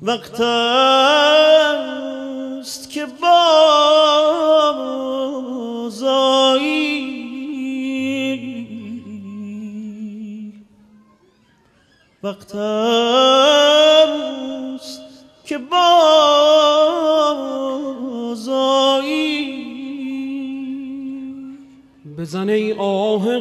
وقت است که بازآیی، وقت است که بازآیی. بزن ای آه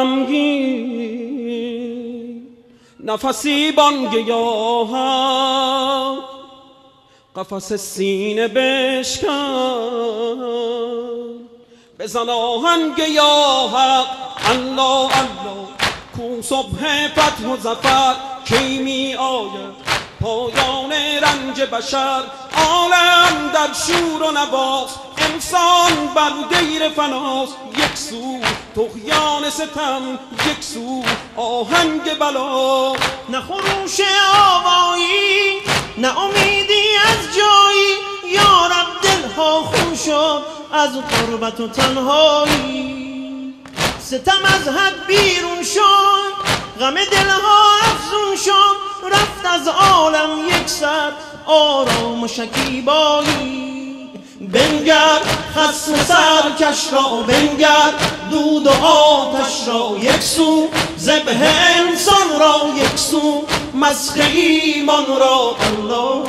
غمگین نفسی بانگیاهم، قفس سینه بشکن بزن آهنگ یا حق. الله الله کو صبح فتح و ظفر، کی می آید پایان رنج بشر. عالم در شور و نواست، انسان بر دیر فناست. یک سو طغیان ستم، یک سو آهنگ بلا. نه خروش آوایی، نه امیدی از جایی، یا رب دلها خون شد از غربت و تنهایی. ستم از حد بیرون شد، غم دلها افزون شد، رفت از عالم یک سر آرام و شکیبایی. بنگر خصم سرکش را، بنگر دود و آتش را، یک سو ذبح انسان را، یک سو مسخ ایمان را. الله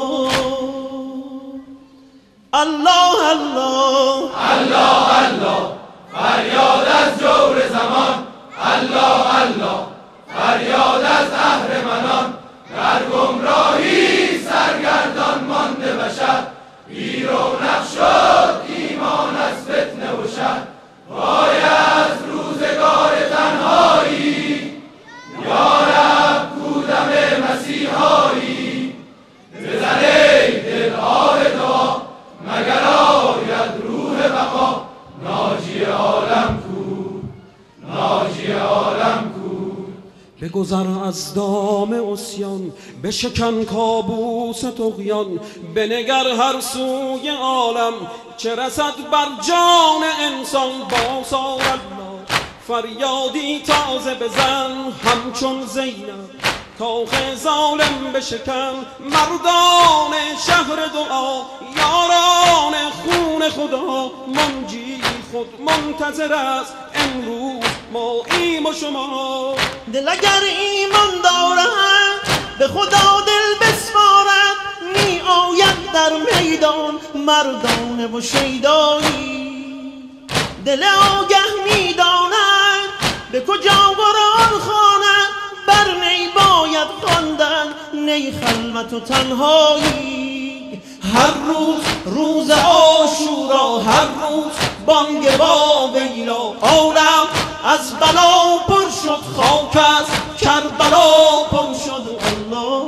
الله الله الله الله فریاد از جور زمان. الله الله فریاد از اهرمنان. در گمراهی سرگردان مانده بشر، بی رونق شد ایمان از فتنه و شر. وای از روزگار تنهایی، یا رب کو دم مسیحایی. بزن ای دل آه دعا، مگر آید روح بقا. ناجی عالم کو، ناجی عالم کو. بگذر از دام عصیان، بشکن کابوس طغیان. بنگر هر سوی عالم، چه رسد بر جان انسان. بازآی الله فریادی تازه بزن، همچون زینب کاخ ظالم بشکن. مردان شهر دعا، یاران خون خدا. منجی خود منتظر است، امروز ما ایم و شما. دل اگر ایمان دارد به خدا دل بسپارد، می آید در میدان مردانه و شیدایی. دل آگه می داند به کجا قرآن خواند، بر نی باید خواندن نی خلوت و تنهایی. هر روز روز عاشورا، هر روز بانگ با ویلا. عالم از بلا پر شد، خاک از کربلا پر شد. الله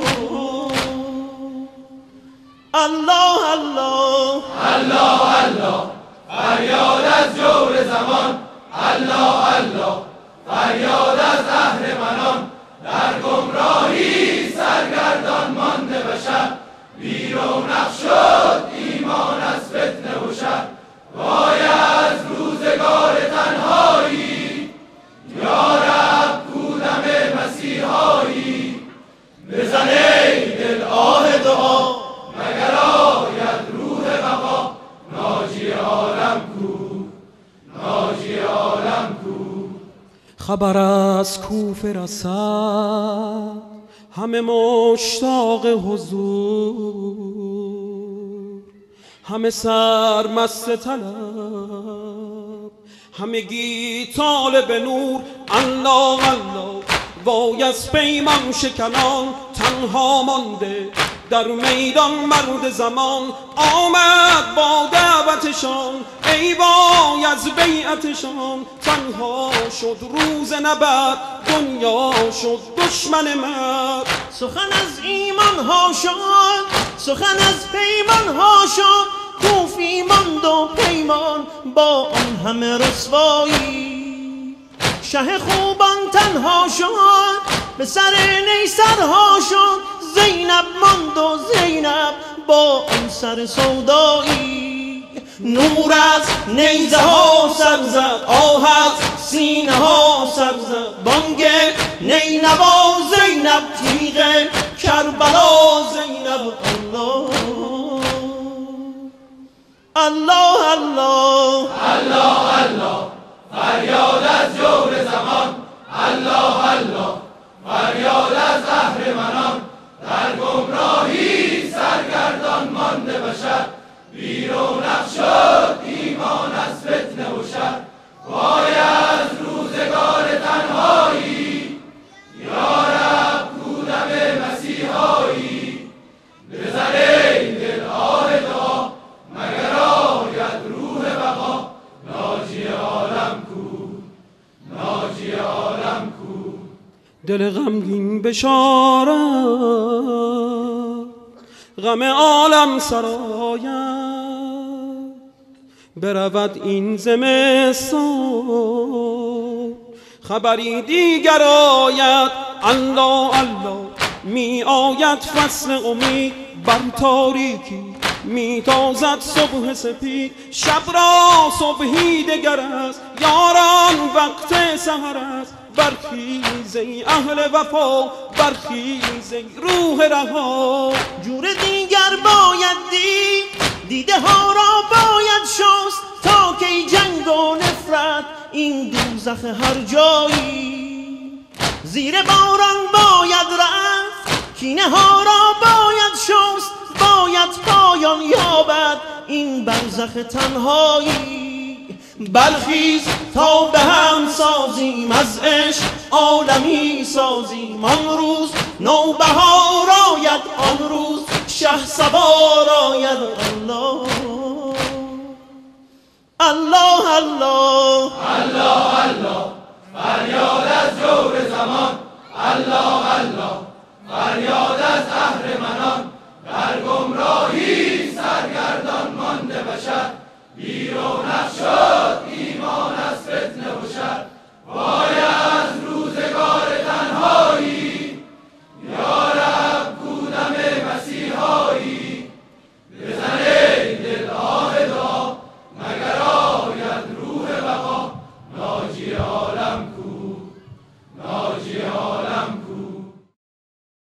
الله الله الله الله فریاد از جور زمان. الله الله فریاد از اهرمنان. در گمراهی سرگردان مانده بشر، بی رونق شد ایمان از فتنه و شر. وای از روزگار تنهایی، یا رب کو دم مسیحایی. بزن ای دل آه دعا، مگر آید روح بقا. ناجی عالم کو، ناجی عالم کو. خبر از کوفه رسد، همه مشتاق حضور، همه سرمست طلب، همگی طالب نور. الله الله وای از پیمان شکنان، تنها مانده در میدان مرد زمان. آمد با دعوتشان، ای وای از بیعتشان. تنها شد روز نبرد، دنیا شد دشمن مرد. سخن از ایمان ها شد، سخن از پیمان ها شد. کوفی ماند و پیمان با آن همه رسوایی. شه خوبان تنها شد، به سر نیسرها شد. زینب ماند و زینب با آن سر سودایی. نور از نیزه ها سر زد، آه از سینه ها سر زد. بانگ نینوا زینب تیغ کربلا زینب الله الله الله الله فریاد از جور زمان الله الله فریاد از اهرمنان در گمراهی سرگردان مانده بشر بیرونق شد ایمان از فتنه و شر وای از روزگار تنهایی یا رب کودم مسیحایی بزن ای دل آه دعا مگر آید روح بقا ناجی عالم کو ناجی عالم کو دل غمگین بشارت غم عالم سراید برود این زمستان خبری دیگر آید الله الله می آید فصل امید بر تاریکی می تازد صبح سپید شب را صبحی دگر است یاران وقت سحر است برخیز ای اهل وفا برخیز ای روح رها جور دیگر باید دید دیده ها را باید شست تا که جنگ و نفرت این دوزخ هر جایی زیر باران باید رفت کینه ها را باید شست باید پایان یابد این برزخ تنهایی برخیز تا به هم سازیم از عشق عالمی سازیم آن روز نوبهار آید آن روز شهسوار آید الله الله الله الله الله فریاد از جور زمان الله الله